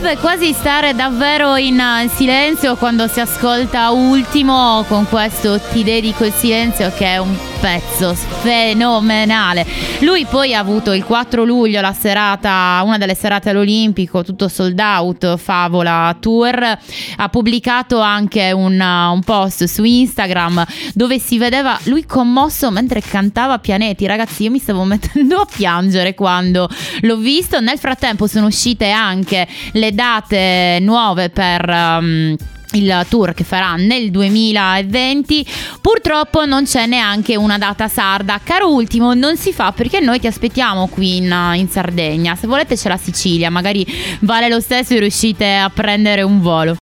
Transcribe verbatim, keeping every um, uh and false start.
Bisognerebbe quasi stare davvero in silenzio quando si ascolta Ultimo, con questo Ti dedico il silenzio, che è un pezzo fenomenale. Lui poi ha avuto il quattro luglio la serata, una delle serate all'Olimpico, tutto sold out, Favola Tour. Ha pubblicato anche un, un post su Instagram dove si vedeva lui commosso mentre cantava Pianeti. Ragazzi, io mi stavo mettendo a piangere quando l'ho visto. Nel frattempo sono uscite anche le date nuove per um, il tour che farà nel duemilaventi. Purtroppo non c'è neanche una data sarda. Caro Ultimo, non si fa, perché noi ti aspettiamo qui in, in Sardegna. Se volete c'è la Sicilia, magari vale lo stesso e riuscite a prendere un volo.